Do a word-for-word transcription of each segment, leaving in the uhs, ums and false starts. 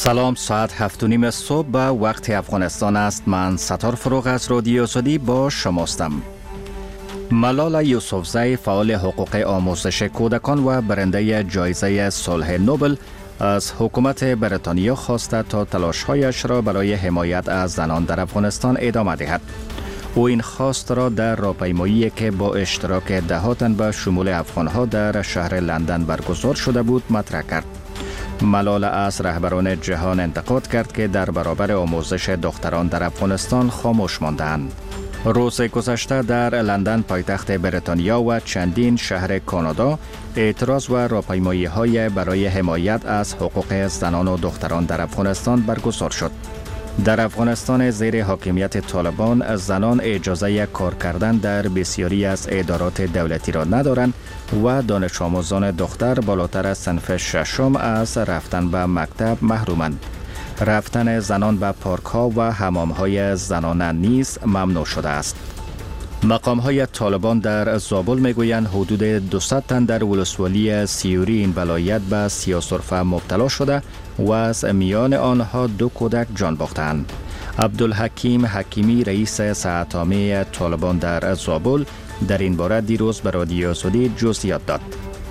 سلام، ساعت هفت و نیم صبح به وقت افغانستان است. من ستار فروغ از رادیو آزادی با شماستم. ملالا یوسفزی، فعال حقوق آموزش کودکان و برنده جایزه صلح نوبل، از حکومت بریتانیا خواسته تا تلاش‌هایش را برای حمایت از زنان در افغانستان ادامه دهد. او این خواست را در راهپیمایی که با اشتراک ده تن به شمول افغان‌ها در شهر لندن برگزار شده بود مطرح کرد. ملالا از رهبران جهان انتقاد کرد که در برابر آموزش دختران در افغانستان خاموش ماندند. روز گذشته در لندن، پایتخت بریتانیا، و چندین شهر کانادا اعتراض و راهپیمایی‌های برای حمایت از حقوق زنان و دختران در افغانستان برگزار شد. در افغانستان زیر حاکمیت طالبان، زنان اجازه کار کردن در بسیاری از ادارات دولتی را ندارند و دانش آموزان دختر بالاتر از صنف ششم از رفتن به مکتب محرومند. رفتن زنان به پارک ها و حمام های زنانه نیز ممنوع شده است. مقام های طالبان در زابل میگویند حدود دویست تن در ولسوالی سیوری این ولایت به سیاه‌سرفه مبتلا شده و از میان آنها دو کودک جان باختند. عبدالحکیم حکیمی، رئیس ساعت عامه طالبان در زابل، در این باره دیروز به رادیو آزادی جزئیات داد.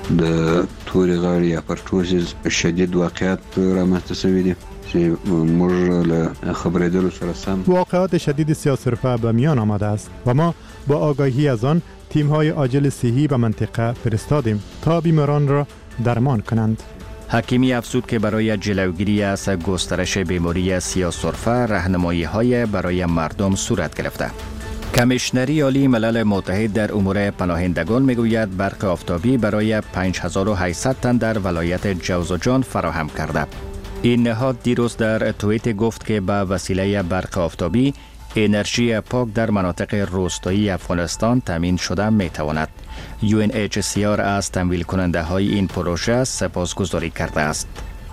د تورې غاړې یا پرټوسیز شدید واقعیت رامنځته شوي دي چې موږ له خبرېدلو سره سم واقعات شدید سیاه‌سرفه به میان آمده است و ما با آگاهی از آن تیم‌های عاجل صحی به منطقه فرستادیم تا بیماران را درمان کنند. حکیمی افزود که برای جلوگیری از گسترش بیماری سیاه‌سرفه راهنمایی‌های برای مردم صورت گرفته. کمیشنری عالی ملل متحد در امور پناهندگان میگوید برق آفتابی برای پنج هزار و هشتصد تن در ولایت جوزجان فراهم کرده. این نهاد دیروز در توییت گفت که به وسیله برق آفتابی انرژی پاک در مناطق روستایی افغانستان تامین شده می تواند. یو ان اچ سی آر از تمویل کننده های این پروژه سپاسگزاری کرده است.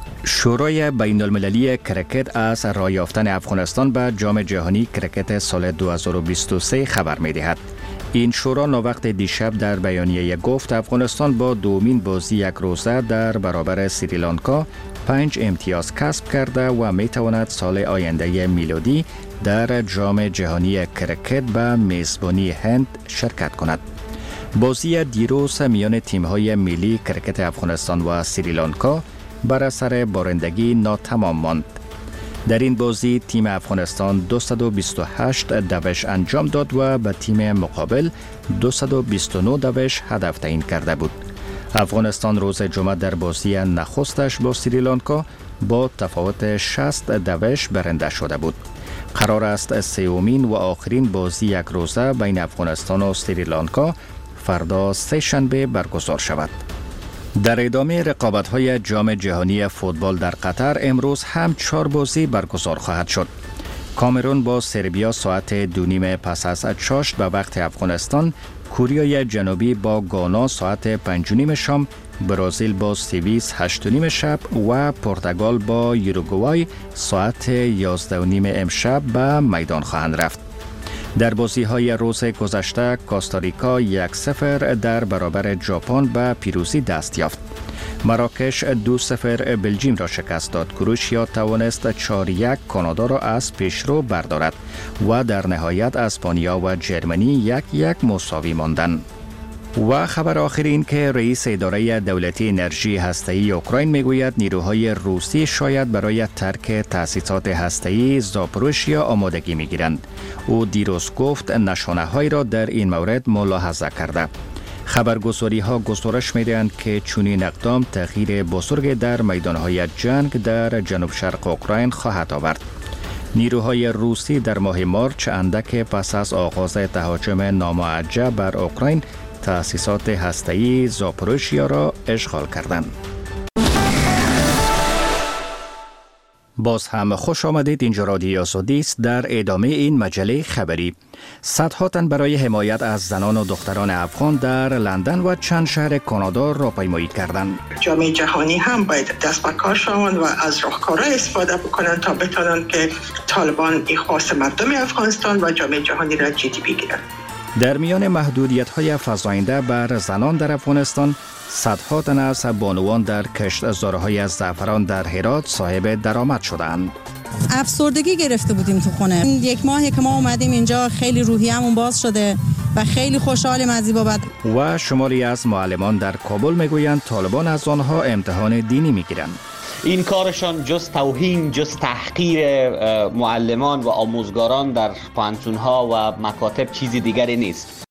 شورای بین المللی کرکت از راه یافتن افغانستان به جام جهانی کرکت سال دو هزار و بیست و سه خبر می دهد. این شورا ناوقت دیشب در بیانیه گفت افغانستان با دومین بازی یک روزه در برابر سریلانکا پنج امتیاز کسب کرده و می تواند سال آینده میلادی در جام جهانی کرکت به میزبانی هند شرکت کند. بازی دیروز میان تیم‌های ملی کرکت افغانستان و سریلانکا بر اثر بارندگی ناتمام ماند. در این بازی تیم افغانستان دویست و بیست و هشت دوش انجام داد و به تیم مقابل دویست و بیست و نه دوش هدف تعیین کرده بود. افغانستان روز جمعه در بازی نخستش با سریلانکا با تفاوت شصت دوش برنده شده بود. قرار است سومین و آخرین بازی یک روزه بین افغانستان و سریلانکا فردا سه شنبه برگزار شود. در ادامه رقابت‌های جام جهانی فوتبال در قطر امروز هم چهار بازی برگزار خواهد شد. کامرون با سربیا ساعت دو نیم پس از چاشت به وقت افغانستان، کره جنوبی با گانا ساعت پنج و نیم شام، برزیل با سوئیس هشت و نیم شب و پرتغال با یوروگوای ساعت یازده و نیم امشب به میدان خواهند رفت. در بازی‌های روز گذشته کاستاریکا یک صفر در برابر ژاپن به پیروزی دست یافت. مراکش دو صفر بلژیم را شکست داد. کروشیا توانست چهار یک کانادا را از پیشرو بردارد و در نهایت اسپانیا و جرمنی یک یک مساوی ماندند. و خبر آخر این که رئیس اداره دولتی انرژی هسته‌ای اوکراین میگوید نیروهای روسی شاید برای ترک تأسیسات هسته‌ای زاپوروژیا آمادگی میگیرند. او دیروز گفت نشانه‌هایی را در این مورد ملاحظه کرده. خبرگزاری ها گزارش می‌دهند که چنین اقدام تغییر بزرگ در میدان‌های جنگ در جنوب شرق اوکراین خواهد آورد. نیروهای روسی در ماه مارچ اندک پس از آغاز تهاجم نامعجب بر اوکراین تأسیسات هسته‌ای زاپوروژیا را اشغال کردند. باز هم خوش آمدید. اینجا رادیو آزادی است. در ادامه این مجله خبری، صدها تن برای حمایت از زنان و دختران افغان در لندن و چند شهر کانادا راهپیمایی کردند. جام جهانی هم باید دست به کار شوند و از راهکارهای استفاده بکنند تا بتوانند که طالبان این خواست مردم افغانستان و جام جهانی را جدی بگیرند. در میان محدودیت‌های فزاینده بر زنان در افغانستان، صدها تن از بانوان در کشتزارهای زعفران در هرات صاحب درآمد شدند. افسردگی گرفته بودیم تو خونه. یک ماهی که ما اومدیم اینجا خیلی روحیه‌مون باز شده و خیلی خوشحالیم از این بابت. و شماری از معلمان در کابل میگویند طالبان از آنها امتحان دینی میگیرند. این کارشان جز توهین، جز تحقیر معلمان و آموزگاران در پانتونها و مکاتب چیزی دیگری نیست.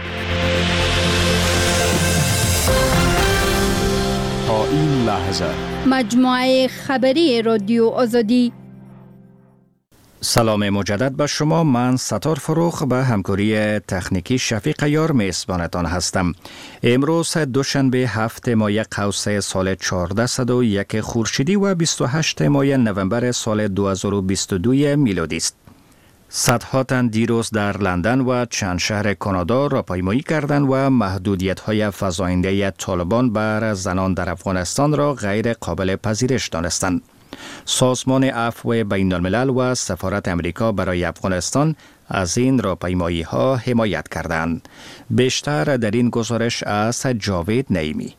تا این لحظه مجموعه خبری رادیو آزادی. سلام مجدد به شما. من ستار فروخ به همکاری تکنیکی شفیق یار میزبانتان هستم. امروز دوشنبه هفت ماه قوس سال چهارصد و یک خورشیدی و بیست و هشت ماه نوامبر سال دو هزار و بیست و دو میلادی است. صدها تن دیروز در لندن و چند شهر کانادا راهپیمایی کردند و محدودیت‌های فزاینده طالبان بر زنان در افغانستان را غیر قابل پذیرش دانستند. سازمان عفو بین الملل و سفارت امریکا برای افغانستان از این راهپیمایی ها حمایت کردند. بیشتر در این گزارش از جاوید نعیمی.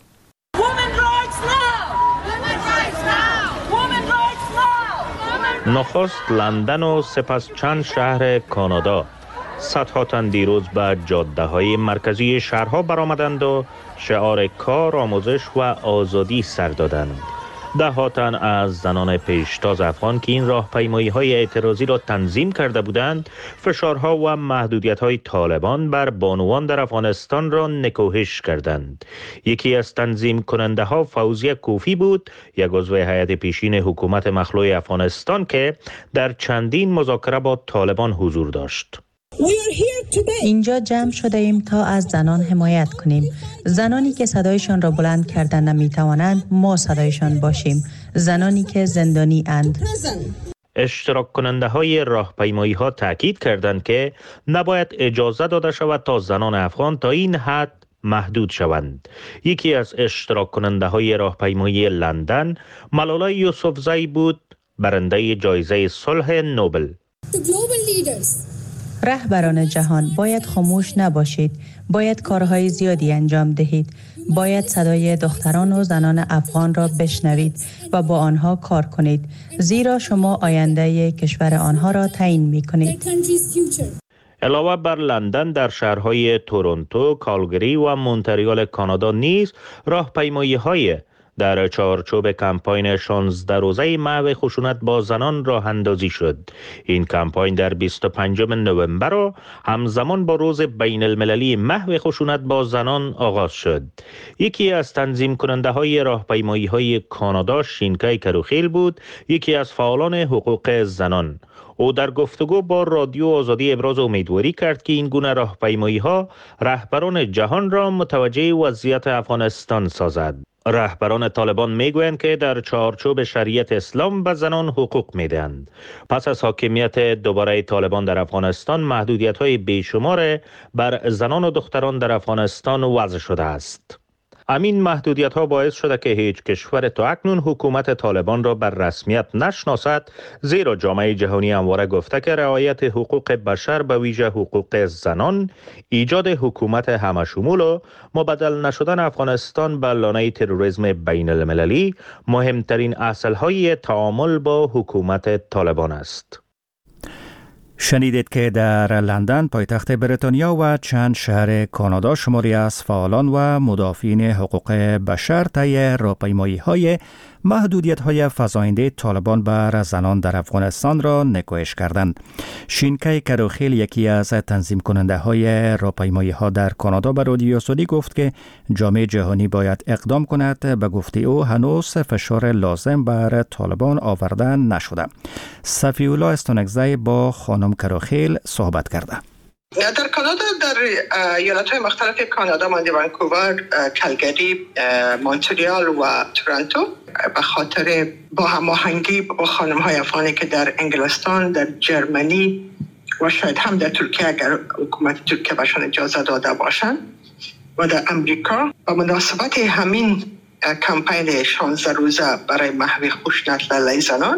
نخست لندن و سپس چند شهر کانادا صدها تن دیروز به جاده های مرکزی شهرها برآمدند و شعار کار، آموزش و آزادی سر دادند. ده ها تن از زنان پیشتاز افغان که این راهپیمایی های اعتراضی را تنظیم کرده بودند، فشارها و محدودیت های طالبان بر بانوان در افغانستان را نکوهش کردند. یکی از تنظیم کننده ها فوزیه کوفی بود، یک عضو هیئت پیشین حکومت مخلوع افغانستان که در چندین مذاکره با طالبان حضور داشت. اینجا جمع شده ایم تا از زنان حمایت کنیم. زنانی که صدایشان را بلند کردن نمیتوانند، ما صدایشان باشیم. زنانی که زندانی اند. اشتراک کننده های راهپیمایی ها تاکید کردند که نباید اجازه داده شود تا زنان افغان تا این حد محدود شوند. یکی از اشتراک کننده های راهپیمایی لندن، ملاله یوسفزئی بود، برنده جایزه صلح نوبل. رهبران جهان باید خاموش نباشید، باید کارهای زیادی انجام دهید، باید صدای دختران و زنان افغان را بشنوید و با آنها کار کنید، زیرا شما آینده کشور آنها را تعیین می کنید. علاوه بر لندن، در شهرهای تورنتو، کالگری و مونتریال کانادا نیز راهپیمایی های در چارچوب کمپاین شانزده روزه محو خشونت با زنان راه اندازی شد. این کمپاین در بیست و پنجم نوامبر و همزمان با روز بین المللی محو خشونت با زنان آغاز شد. یکی از تنظیم کننده های راهپیمایی های کانادا، شینکای کروخیل بود، یکی از فعالان حقوق زنان. او در گفتگو با رادیو آزادی ابراز امیدواری کرد که این گونه راهپیمایی ها رهبران جهان را متوجه وضعیت افغانستان سازد. رهبران طالبان میگویند که در چارچوب شریعت اسلام به زنان حقوق میدهند. پس از حاکمیت دوباره طالبان در افغانستان، محدودیت‌های بیشمار بر زنان و دختران در افغانستان وضع شده است. همین محدودیت ها باعث شده که هیچ کشور تا اکنون حکومت طالبان را بر رسمیت نشناسد، زیرا جامعه جهانی همواره گفته که رعایت حقوق بشر به ویژه حقوق زنان، ایجاد حکومت همشمول و مبدل نشدن افغانستان به لانه تروریسم بین المللی مهمترین اصل‌های تعامل با حکومت طالبان است. شنیدید که در لندن، پایتخت بریتانیا و چند شهر کانادا شماری از فعالان و مدافعین حقوق بشر طی راهپیمایی‌های محدودیت‌های فزاینده طالبان بر زنان در افغانستان را نکوهش کردند. شینکای کروخیل، یکی از تنظیم کننده های راهپیمایی‌ها در کانادا، به رادیو آزادی گفت که جامعه جهانی باید اقدام کند. به گفته او هنوز فشار لازم بر طالبان آورده نشده. صفی‌الله استانکزی با خانم کروخیل صحبت کرده. در کانادا، در ایالت‌های مختلف کانادا مانند ونکوور، کلگری، مونتریال و تورنتو، به خاطر با هماهنگی با خانم‌های افغانی که در انگلستان، در جرمنی و شاید هم در ترکیه اگر حکومت ترکیه بهشان اجازه داده باشند و در امریکا، به مناسبت همین کمپین شانزده روزه برای محو خشونت علیه زنان،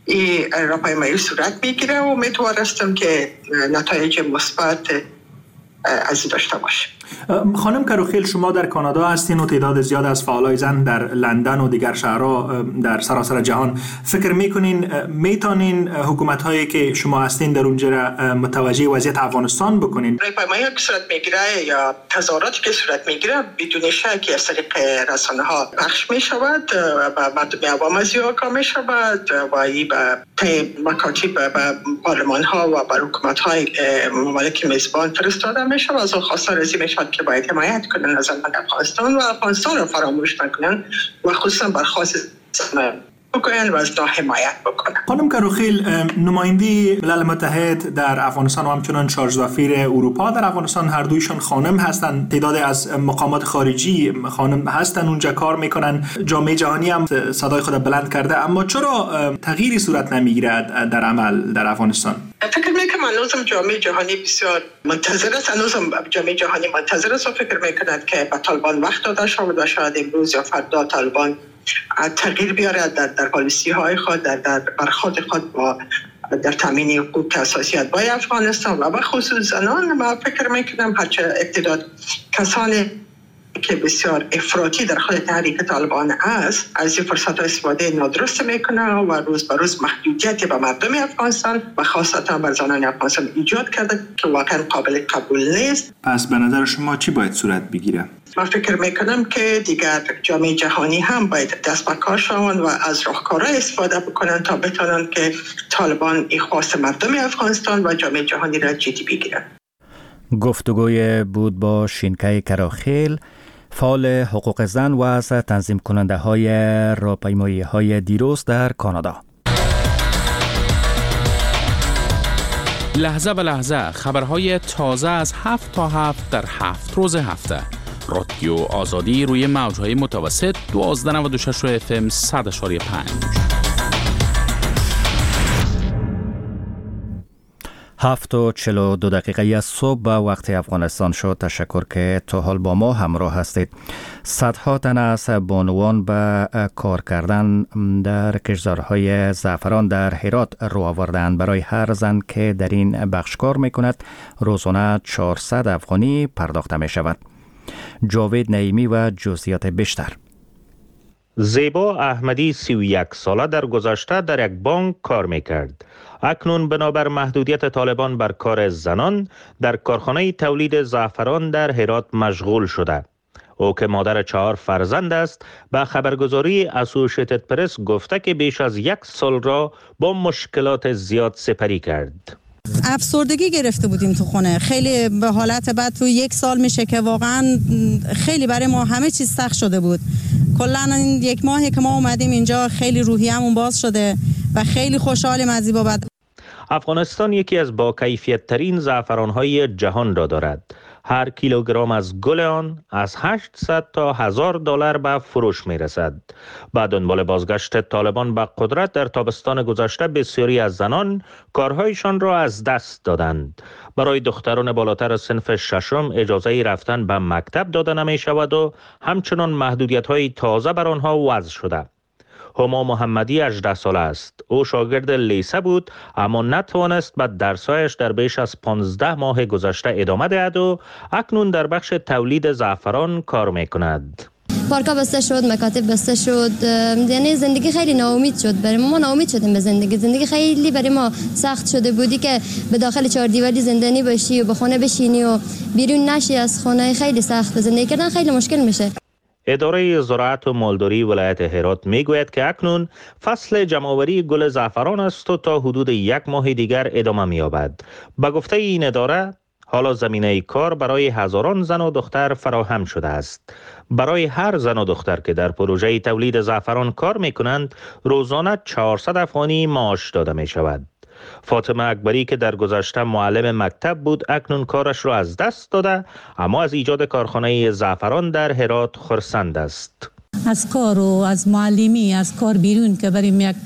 این راهپیمایی صورت میگیره و امیدوار هستم که نتایج مثبت از داشته باشه. خانم کروخیل، شما در کانادا هستین و تعداد زیاد از فعالای زن در لندن و دیگر شهرها در سراسر جهان. فکر میکنین میتونین حکومت هایی که شما هستین در اونجا متوجه وضعیت افغانستان بکنین؟ پیمایی که صورت میگیره یا تظاهراتی که صورت میگیره بدون شک از طریق رسانه ها پخش میشود و مردم عوام از آگاه میشود و این به مکاتب و پارلمان ها و بر حکومت های ممالک میزبان فرستاده میشه و از اون خواستار ازی میشود که باید حمایت کنن از افغانستان و افغانستان رو فراموش نکنن و خصوصا برخواست بکنن و از نا حمایت بکنن. خانم کروخیل، نماینده ملل متحد در افغانستان و همچنان شارژ سفیر اروپا در افغانستان هر دویشان خانم هستند. تعداد از مقامات خارجی خانم هستند اونجا کار میکنن. جامعه جهانی هم صدای خود بلند کرده، اما چرا تغییری صورت نمیگیرد در عمل در افغانستان؟ فکر میکنم هنوزم جامعه جهانی بسیار منتظر است. هنوزم جامعه جهانی منتظر است و فکر میکند که به طالبان وقت داده شود و شاید امروز یا فردا طالبان تغییر بیارد در در پالیسی های خود، در در برخورد خود با در تامین حقوق اساسیات با افغانستان و به خصوص زنان. ما فکر میکنم هرچه اقتدار کسانی که بسیار افراطی در خود تحریک طالبان است از این فرصت استفاده نادرست میکنه و روز به روز محدودیتی به مردم افغانستان و خاصتا بر زنان افغانستان ایجاد کرده که واقعا قابل قبول نیست. پس به نظر شما چی باید صورت بگیره؟ من فکر میکنم که دیگر جامعه جهانی هم باید دست به کار شوند و از راهکارهای استفاده بکنن تا بتونن که طالبان این خواست مردم افغانستان و جامعه جهانی را جدی بگیرن. گفتگوی بود با شینکای کراخیل، فعال حقوق زن و از تنظیم کننده های راهپیمایی های دیروز در کانادا. لحظه به لحظه خبرهای تازه از هفت تا هفت در هفت روز هفته. رادیو آزادی روی موجهای متوسط دوازده نود و شش اف ام صد و پنج. هفت و چل و دو دقیقه از صبح به وقت افغانستان شد. تشکر که تا حال با ما همراه هستید. صدها تن از بانوان به کار کردن در کشتزارهای زعفران در هرات رو آوردند. برای هر زن که در این بخش کار میکند روزانه چهارصد افغانی پرداخته می شود. جاوید نعیمی و جزئیات بیشتر. زیبا احمدی سی و یک ساله در گذشته در یک بانک کار میکرد. اکنون بنابر محدودیت طالبان بر کار زنان در کارخانه تولید زعفران در هرات مشغول شده. او که مادر چهار فرزند است به خبرگزاری اسوشیتد پرس گفته که بیش از یک سال را با مشکلات زیاد سپری کرد. افسردگی گرفته بودیم تو خونه، خیلی به حالت بد. تو یک سال میشه که واقعا خیلی برای ما همه چیز سخت شده بود. کلا این یک ماهی که ما اومدیم اینجا خیلی روحیه‌مون باز شده و خیلی خوشحالیم از این بابت. افغانستان یکی از با کیفیت ترین زعفران‌های جهان را دارد. هر کیلوگرم از گل آن از هشتصد تا هزار دلار به فروش می رسد. با دنبال بازگشت طالبان به قدرت در تابستان گذشته بسیاری از زنان کارهایشان را از دست دادند. برای دختران بالاتر صنف ششم اجازه رفتن به مکتب داده نمی شود و همچنان محدودیت های تازه بر آنها وضع شده. هما محمدی هجده ساله است. او شاگرد لیسه بود اما نتوانست به درسایش در بیش از پانزده ماه گذشته ادامه دهد و اکنون در بخش تولید زعفران کار میکند. پارکا بسته شد، مکاتب بسته شد، یعنی زندگی خیلی ناامید شد. برای ما ناامید شدیم به زندگی. زندگی خیلی برای ما سخت شده بودی که به داخل چهار دیواری زندانی باشی و به خانه بشینی و بیرون نشی از خانه. خیلی سخت، زندگی کردن خیلی مشکل میشه. اداره زراعت و مالداری ولایت هرات میگوید که اکنون فصل جمع‌آوری گل زعفران است و تا حدود یک ماه دیگر ادامه می‌یابد. به گفته این اداره حالا زمینه کار برای هزاران زن و دختر فراهم شده است. برای هر زن و دختر که در پروژه تولید زعفران کار می‌کنند روزانه چهارصد افغانی معاش داده می‌شود. فاطمه اکبری که در گذشته معلم مکتب بود اکنون کارش را از دست داده اما از ایجاد کارخانه زعفران در هرات خرسند است. از کار و از معلمی از کار بیرون که بریم یک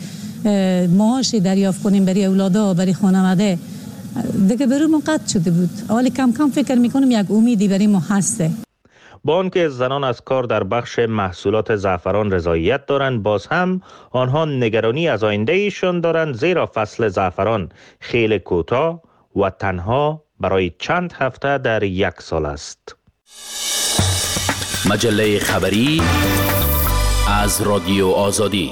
معاشی دریافت کنیم برای اولادا برای خانواده دیگه برون قطع شده بود. حالا کم کم فکر میکنم یک امیدی برای ما هسته. با آنکه زنان از کار در بخش محصولات زعفران رضایت دارند باز هم آنها نگرانی از آینده ایشان دارند زیرا فصل زعفران خیلی کوتاه و تنها برای چند هفته در یک سال است. مجله خبری از رادیو آزادی.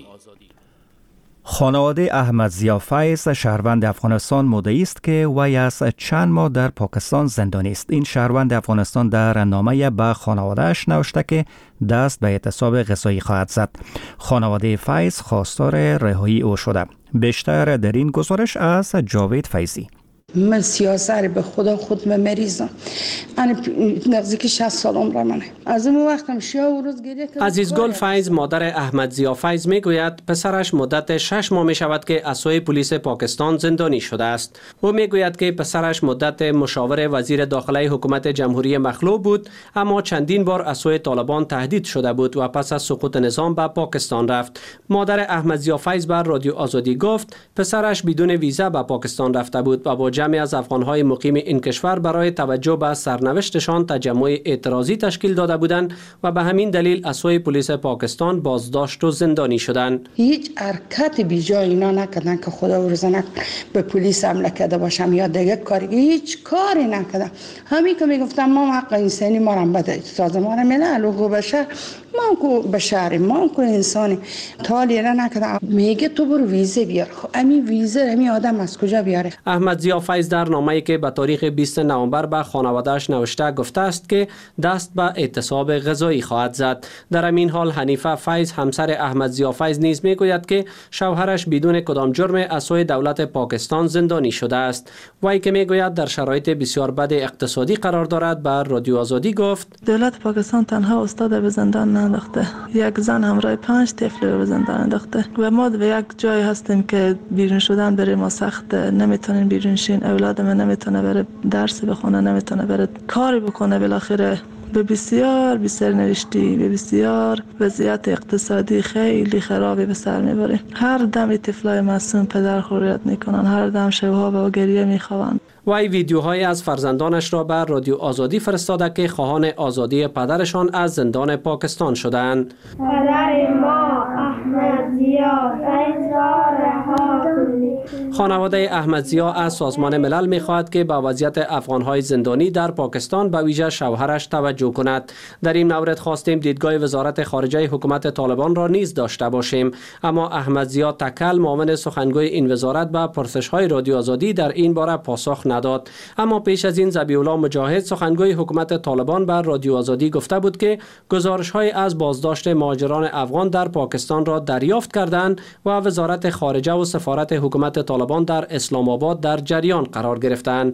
خانواده احمد ضیا فیض شهروند افغانستان مدعی است که وی از چند ماه در پاکستان زندانی است. این شهروند افغانستان در نامه به خانواده‌اش نوشته که دست به اعتصاب غذایی خواهد زد. خانواده فیض خواستار رهایی او شده. بیشتر در این گزارش از جاوید فیضی. من سیاست به خدا خود من مریضم. من نزدیک شصت سال عمر منه. از اون وقتم شیا و روز گریه کردم. عزیزگل فیض مادر احمد ضیا فیض میگوید پسرش مدت شش ماه می شود که از سوی پلیس پاکستان زندانی شده است. او میگوید که پسرش مدت مشاور وزیر داخلی حکومت جمهوری مخلوع بود، اما چندین بار از سوی طالبان تهدید شده بود و پس از سقوط نظام به پاکستان رفت. مادر احمد ضیا فیض بر رادیو آزادی گفت پسرش بدون ویزا به پاکستان رفته بود و با جمعی از افغان‌های مقیم این کشور برای توجه به سرنوشتشان تجمع اعتراضی تشکیل داده بودند و به همین دلیل از سوی پلیس پاکستان بازداشت و زندانی شدند. هیچ حرکت بی جای اینا نکردن که خدا ورزنک به پلیس حمله کرده باشم یا دیگه کاری، هیچ کاری نکردن. همین که میگفتم ما حق انسانی ما را بده، سازمان ملل حقوق بشر ما کو بشری ما کو انسانی تالی را نکردن. میگه تو برو ویزه بیار. خب همین ویزه همین آدم از کجا بیاره؟ احمد ضیا فیض در نامه‌ای که به تاریخ بیست نوامبر به خانواده‌اش نوشته گفته است که دست به اعتصاب غذایی خواهد زد. در همین حال حنیفه فیض همسر احمد ضیا فیض نیز میگوید که شوهرش بدون کدام جرم از سوی دولت پاکستان زندانی شده است. وی که میگوید در شرایط بسیار بد اقتصادی قرار دارد بر رادیو آزادی گفت دولت پاکستان تنها استاد به زندان انداخته، یک زن همراه پنج طفل رو به زندان انداخته و ما به یک جای هستیم که بیرون شدن برای ما سخت، نمیتونیم بیرون شین، اولاد من نمیتونه بره درس بخونه، نمیتونه بره کاری بکنه، بالاخره به بسیار بسیار نوشتی، به بسیار وضعیت اقتصادی خیلی خرابی به سر میبره. هر دم طفلای معصوم پدر خوریت میکنن، هر دم شبها با گریه میخوان. وی ویدیوهای از فرزندانش را بر رادیو آزادی فرستاده که خواهان آزادی پدرشان از زندان پاکستان شدند. پدر ما احمد ضیا فیض را رها کنید. خانواده احمد ضیا از سازمان ملل می‌خواهد که به وضعیت افغان‌های زندانی در پاکستان به ویژه شوهرش توجه کند. در این مورد خواستیم دیدگاه وزارت خارجه حکومت طالبان را نیز داشته باشیم، اما احمد ضیا تکل معاون سخنگوی این وزارت به پرسش‌های رادیو آزادی در این باره پاسخ نداد. اما پیش از این ذبیح الله مجاهد سخنگوی حکومت طالبان بر رادیو آزادی گفته بود که گزارش‌های از بازداشت مهاجران افغان در پاکستان را دریافت کردند و وزارت خارجه و سفارت حکومت طالبان در اسلام آباد در جریان قرار گرفتند.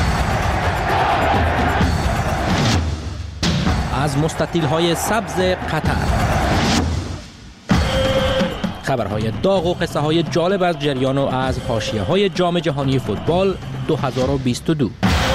از مستطیل‌های سبز قطر، خبرهای داغ و قصه های جالب از جریان و از حاشیه‌های جام جهانی فوتبال دو هزار و بیست و دو.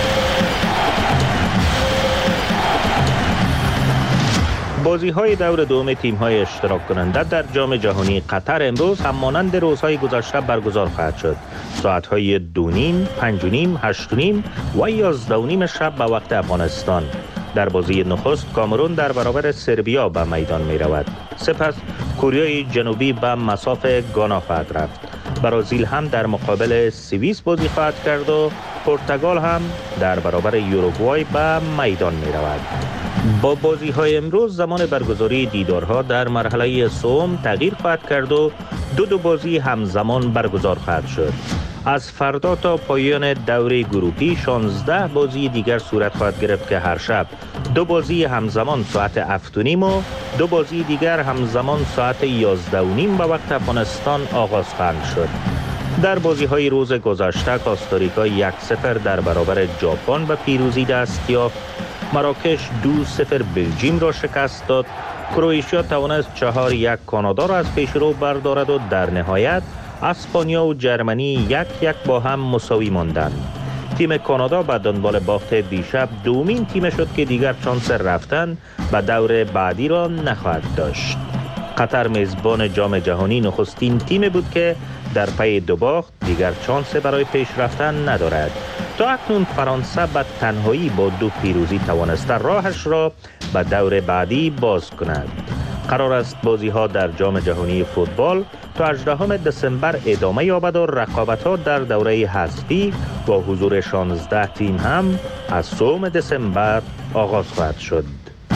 بازی‌های دور دوم تیم‌های اشتراک کننده در جام جهانی قطر امروز هم مانند روزهای گذشته برگزار خواهد شد. ساعت‌های دو نیم، پنج و نیم، هشت و نیم و یازده و نیم شب به وقت افغانستان. در بازی نخست کامرون در برابر سربیا به میدان می رود. سپس کره جنوبی به مصاف گانا خواهد رفت. برزیل هم در مقابل سوئیس بازی خواهد کرد و پرتغال هم در برابر یوروگوای به میدان می رود. با بازی های امروز زمان برگزاری دیدارها در مرحله سوم تغییر خواهد کرد و دو دو بازی همزمان برگزار خواهد شد. از فردا تا پایان دوره گروهی شانزده بازی دیگر صورت خواهد گرفت که هر شب دو بازی همزمان ساعت هفت و نیم و دو بازی دیگر همزمان ساعت یازده و نیم به وقت افغانستان آغاز خواهند شد. در بازی های روز گذشته کاستاریکا یک صفر در برابر ژاپن به پیروزی دست یافت. مراکش دو صفر بلژیم را شکست داد. کرواتیا توانست چهار یک کانادا را از پیشرو بردارد و در نهایت اسپانیا و جرمنی یک یک با هم مساوی ماندند. تیم کانادا به دنبال باخت دیشب دومین تیم شد که دیگر شانس رفتن به دور بعدی را نخواهد داشت. قطر میزبان جام جهانی نخستین تیم بود که در پی دو باخت دیگر شانس برای پیش رفتن ندارد. تا اکنون فرانسه به تنهایی با دو پیروزی توانسته راهش را به دور بعدی باز کند. قرار است بازی ها در جام جهانی فوتبال تا هجدهم دسامبر ادامه یابد و رقابت ها در دوره حذفی با حضور شانزده تیم هم از سوم دسامبر آغاز خواهد شد.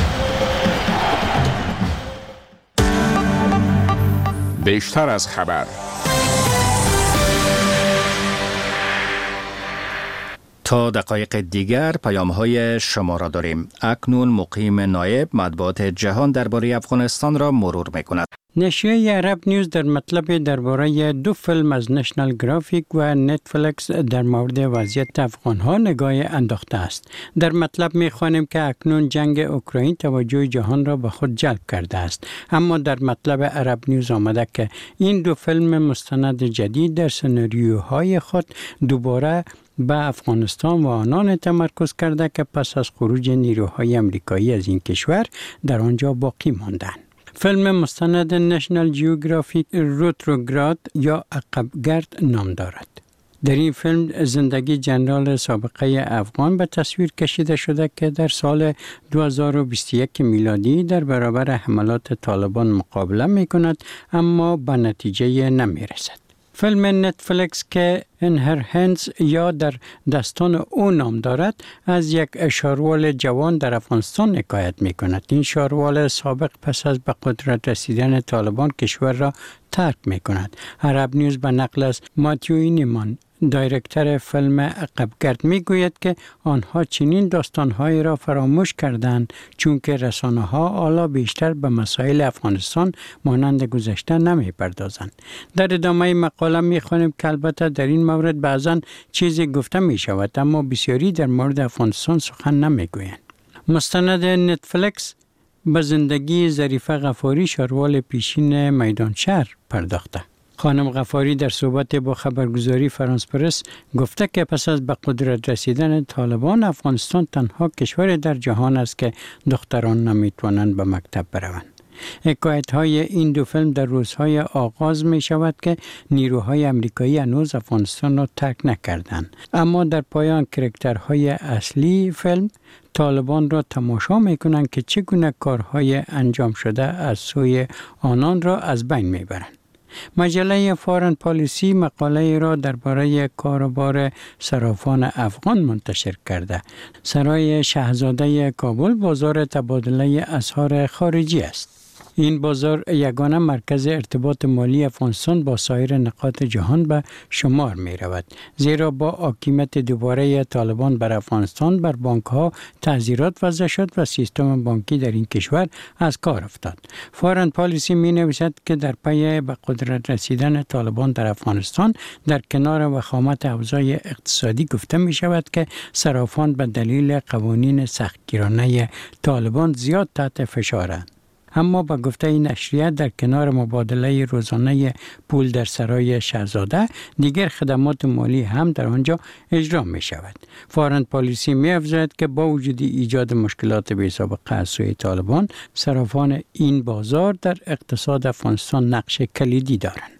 بیشتر از خبر. تا دقایق دیگر پیام های شما را داریم. اکنون مقیم نایب مطبوعات جهان درباره افغانستان را مرور می‌کند. نشریه عرب نیوز در مطلب درباره دو فیلم از نشنال گرافیک و نتفلیکس در مورد وضعیت افغان‌ها نگاه انداخته است. در مطلب می‌خوانیم که اکنون جنگ اوکراین توجه جهان را به خود جلب کرده است. اما در مطلب عرب نیوز آمده که این دو فیلم مستند جدید در سناریوهای خود دوباره به افغانستان و آنان تمرکز کرده که پس از خروج نیروهای امریکایی از این کشور در آنجا باقی ماندند. فیلم مستند نشنال جیوگرافیک روتروگراد یا عقبگرد نام دارد. در این فیلم زندگی جنرال سابقه افغان به تصویر کشیده شده که در سال دو هزار و بیست و یک میلادی در برابر حملات طالبان مقابله می کند اما به نتیجه نمی رسد. فیلم نتفلیکس که In Her Hands یا در دستان او نام دارد از یک شاروال جوان در افغانستان حکایت می کند. این شاروال سابق پس از به قدرت رسیدن طالبان کشور را ترک می کند. عرب نیوز به نقل از ماتیو اینیمان دایرکتر فیلم عقبگرد می گوید که آنها چنین داستانهایی را فراموش کردند چون که رسانه ها حالا بیشتر به مسائل افغانستان مانند گذشته نمی پردازند. در ادامه مقاله می خوانیم که البته در این مورد بعضا چیزی گفته می شود اما بسیاری در مورد افغانستان سخن نمی گویند. مستند نتفلیکس به زندگی ظریفه غفاری شاروال پیشین میدان شهر پرداخته. خانم غفاری در صحبت با خبرگزاری فرانس پرس گفته که پس از به قدرت رسیدن طالبان افغانستان تنها کشور در جهان است که دختران نمیتوانند به مکتب بروند. حکایت های این دو فیلم در روزهای آغاز می شود که نیروهای امریکایی هنوز افغانستان را ترک نکردند، اما در پایان کرکترهای اصلی فیلم طالبان را تماشا می کنند که چگونه کارهای انجام شده از سوی آنان را از بین می برند. مجله فارن پالیسی مقاله را درباره کاروبار صرافان افغان منتشر کرده. سرای شاهزاده کابل بازار تبادله اسعار خارجی است. این بازار یگانه مرکز ارتباط مالی افغانستان با سایر نقاط جهان به شمار می رود. زیرا با حاکمیت دوباره طالبان بر افغانستان بر بانک ها تعزیرات وضع شد و سیستم بانکی در این کشور از کار افتاد. فارن پالیسی می نویسد که در پی به قدرت رسیدن طالبان در افغانستان در کنار وخامت اوضاع اقتصادی گفته می شود که صرافان به دلیل قوانین سختگیرانه طالبان زیاد تحت فشارند. اما با گفته این نشریه در کنار مبادله روزانه پول در سرای شاهزاده دیگر خدمات مالی هم در آنجا اجرا می شود. فارن پالیسی می افزاید که با وجود ایجاد مشکلات بی سابقه از سوی طالبان صرافان این بازار در اقتصاد افغانستان نقش کلیدی دارند.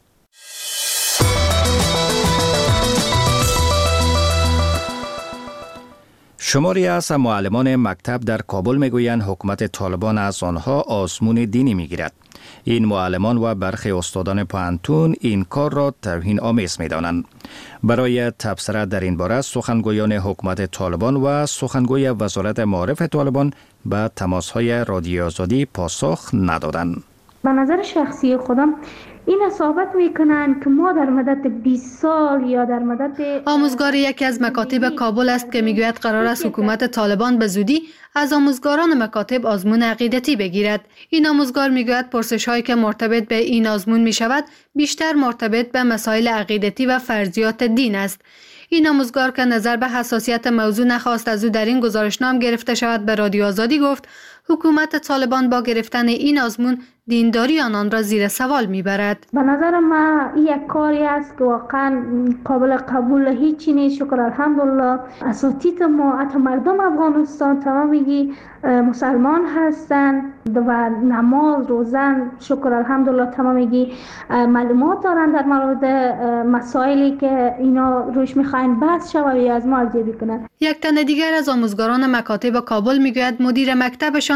شماری از معلمان مکتب در کابل میگویند حکومت طالبان از آنها آزمون دینی میگیرد. این معلمان و برخی استادان پانتون این کار را توهین آمیز میدانند. برای تبصره در این باره سخنگویان حکومت طالبان و سخنگوی وزارت معارف طالبان به تماس‌های رادیو آزادی پاسخ ندادند. به نظر شخصی خودم این ثابت میکنند که ما در مدت بیست سال یا در مدت آموزگار یکی از مکاتب کابل است که میگوید قرار است حکومت طالبان به زودی از آموزگاران مکاتب آزمون عقیدتی بگیرد. این آموزگار میگوید پرسش هایی که مرتبط به این آزمون میشود بیشتر مرتبط به مسائل عقیدتی و فرضیات دین است. این آموزگار که نظر به حساسیت موضوع نخواست از او در این گزارشنامه گرفته شود به رادیو آزادی گفت حکومت طالبان با گرفتن این آزمون دینداری آنان را زیر سوال میبرد. به نظر ما این یک کاری است که واقعا قابل قبول هیچی نیست. شکر الحمدلله اساتید ما حتی مردم افغانستان تمامی مسلمان هستند و نماز روزن شکر الحمدلله تمامی معلومات دارند در مورد مسائلی که اینا روش میخواین بحث شود یا از ما ارزیابی کنند. یک تن دیگر از آموزگاران مکاتب کابل میگوید مدیر مکتبشان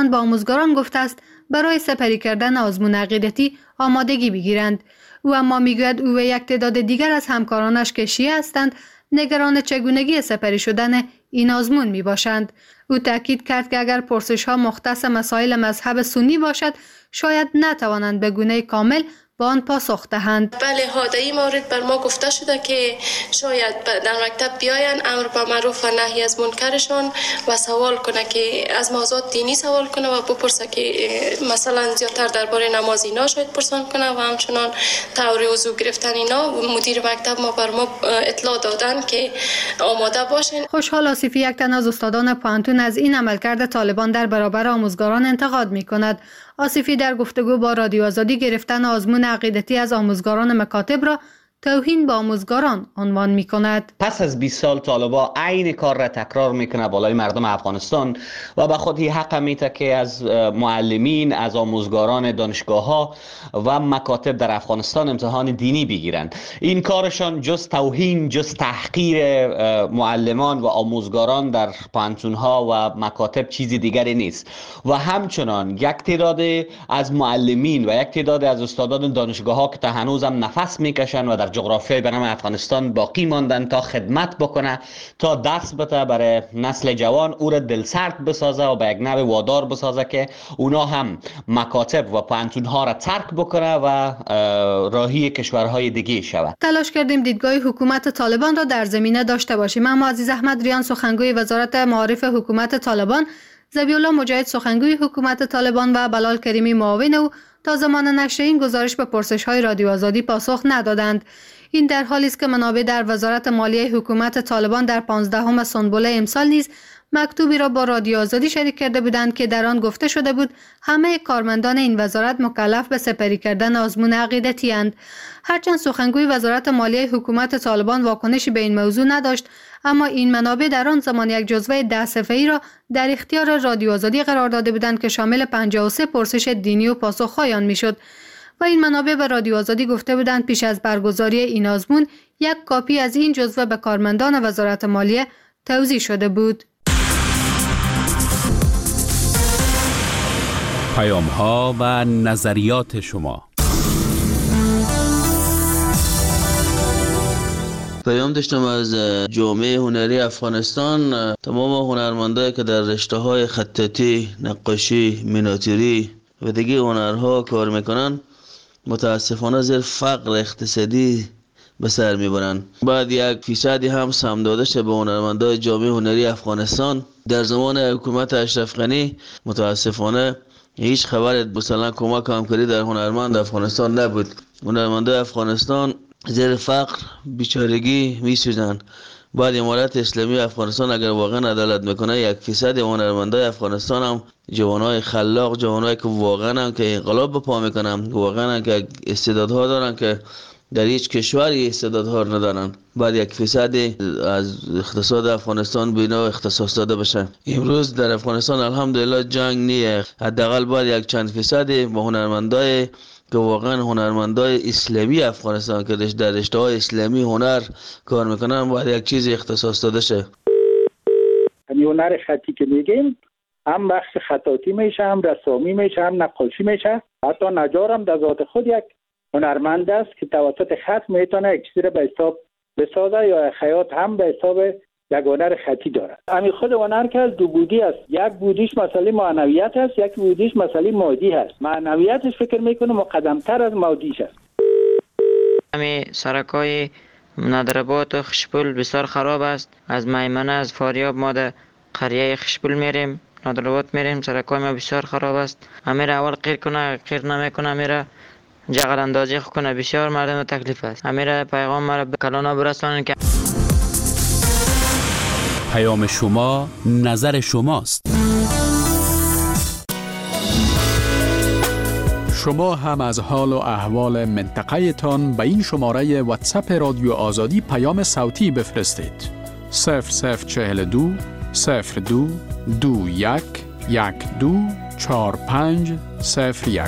ایشان با آموزگاران گفته است برای سپری کردن آزمون عقیدتی آمادگی بگیرند. او اما میگوید او و یک تعداد دیگر از همکارانش که شیعه هستند نگران چگونگی سپری شدن این آزمون می باشند. او تاکید کرد که اگر پرسش ها مختص مسائل مذهب سنی باشد شاید نتوانند به گونه کامل با آن پاسخ دهند. بله، حادثه مورد بر ما گفته شده که شاید در مکتب بیاین امر به معروف و نهی از منکرشان و سوال کنه که از موضوعات دینی سوال کنه و بپرسه که مثلا زیادتر درباره نماز اینا شاید پرسان کنه و همچنان طور وضو گرفتن اینا. مدیر مکتب ما بر ما اطلاع دادن که آماده باشین. خوشحال آصفی یک تن از استادان پوهنتون از این عملکرد طالبان در برابر آموزگاران انتقاد می‌کند. آصفی در گفتگو با رادیو آزادی گرفتن آزمون عقیدتی از آموزگاران مکاتب را توهین به آموزگاران عنوان می کند. پس از بیست سال طالبا عین کار را تکرار میکنه بالای مردم افغانستان و به خود حق میته که از معلمین، از آموزگاران دانشگاه ها و مکاتب در افغانستان امتحان دینی بگیرند. این کارشان جز توهین، جز تحقیر معلمان و آموزگاران در پانتون ها و مکاتب چیزی دیگری نیست. و همچنان یک تعداد از معلمین و یک تعداد از استادان دانشگاه ها که تا هنوزم نفس میکشن و در جغرافیای بنام افغانستان باقی ماندن تا خدمت بکنه، تا درس بده برای نسل جوان، او را دلسرد بسازه و به یک نوع وادار بسازه که اونا هم مکاتب و پانتون ها را ترک بکنه و راهی کشورهای دیگه شود. تلاش کردیم دیدگاه حکومت طالبان را در زمینه داشته باشیم، اما عزیز احمد ریان سخنگوی وزارت معارف حکومت طالبان، ذبیح الله مجاهد سخنگوی حکومت طالبان و بلال کریمی معاون او تا زمان نشر این گزارش به پرسش‌های رادیو آزادی پاسخ ندادند. این در حالی است که منابع در وزارت مالیه حکومت طالبان در پانزدهم سنبله امسال نیز مکتوبی را با رادیو آزادی شریک کرده بودند که در آن گفته شده بود همه کارمندان این وزارت مکلف به سپری کردن آزمون عقیدتی اند. هرچند سخنگوی وزارت مالیه حکومت طالبان واکنشی به این موضوع نداشت، اما این منابع در آن زمان یک جزوه ده صفحه‌ای را در اختیار رادیو آزادی قرار داده بودند که شامل پنجاه و سه پرسش دینی و پاسخ‌های آن میشد و این منابع به رادیو آزادی گفته بودند پیش از برگزاری این آزمون یک کاپی از این جزوه به کارمندان وزارت مالیه توزیع شده بود. پیام ها و نظریات شما. پیام داشتم از جامعه هنری افغانستان. تمام هنرمندایی که در رشته‌های خطاطی، نقاشی، میناتوری و دیگه هنرها کار میکنن متاسفانه زیر فقر اقتصادی به سر میبرن. بعد یک فیصدی هم سهم داده شده به هنرمندای جامعه هنری افغانستان. در زمان حکومت اشرف غنی متاسفانه هیچ خبر مثلا کمک همکاری در هنرمند افغانستان نبود. هنرمندای افغانستان زیر فقر بیچارگی میسوزن. بعد امارت اسلامی افغانستان اگر واقعا عدالت میکنه یک فیصد هنرمندای افغانستان هم جوانای خلاق، جوانایی که واقعا هم که انقلاب بپا میکنن، واقعا هم که استعدادها دارن که در هیچ کشوری استعدادها ندارن، بعد یک فیصد از اقتصاد افغانستان بینا اختصاص داده بشه. امروز در افغانستان الحمدلله جنگ نیه، حداقل باید یک چند فیصد با هنرمندای که واقعا هنرمندای اسلامی افغانستان که در رشته‌های اسلامی هنر کار میکنن باید یک چیزی اختصاص داده شه. همین هنر خطی که میگیم هم بخش خطاطی میشه، هم رسامی میشه، هم نقاشی میشه. حتی نجار هم در ذات خود یک هنرمند است که توسط خط میتونه یک چیزی رو به حساب بسازه یا خیاط هم به حساب یک هنر خطی داره. همین خود هنر که از دو بودی است، یک بودیش مسئله معنویت است، یک بودیش مسئله مادی است. معنویتش فکر میکنه مقدمتر از مادیش است. همین سرکای ندربات و خشپول بسیار خراب است. از میمنه از فاریاب ما در قریه خشپول میریم، ندربات میریم، سرکای ما بسیار خراب است. امیر اول قیر کنه، قیر نمیکنه، امیر جغل اندازی کنه، بسیار مردم تکلیف است. امیر پیغام مرا به کلانا برسانن که پیام شما نظر شماست. شما هم از حال و احوال منطقه تان به این شماره واتساپ رادیو آزادی پیام صوتی بفرستید. صفر صفر چهل دو صفر دو دو یک یک دو چهار پنج صفر یک.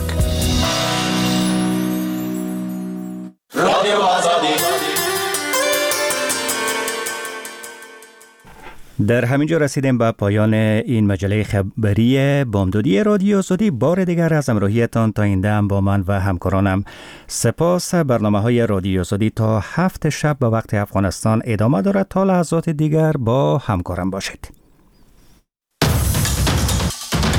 رادیو آزادی. در همینجا رسیدیم به پایان این مجله خبری بامدادی رادیو آزادی. بار دیگر از همراهیتان تا این دم با من و همکارانم سپاس. برنامه های رادیو آزادی تا هفت شب به وقت افغانستان ادامه دارد. تا لحظات دیگر با همکارم باشید.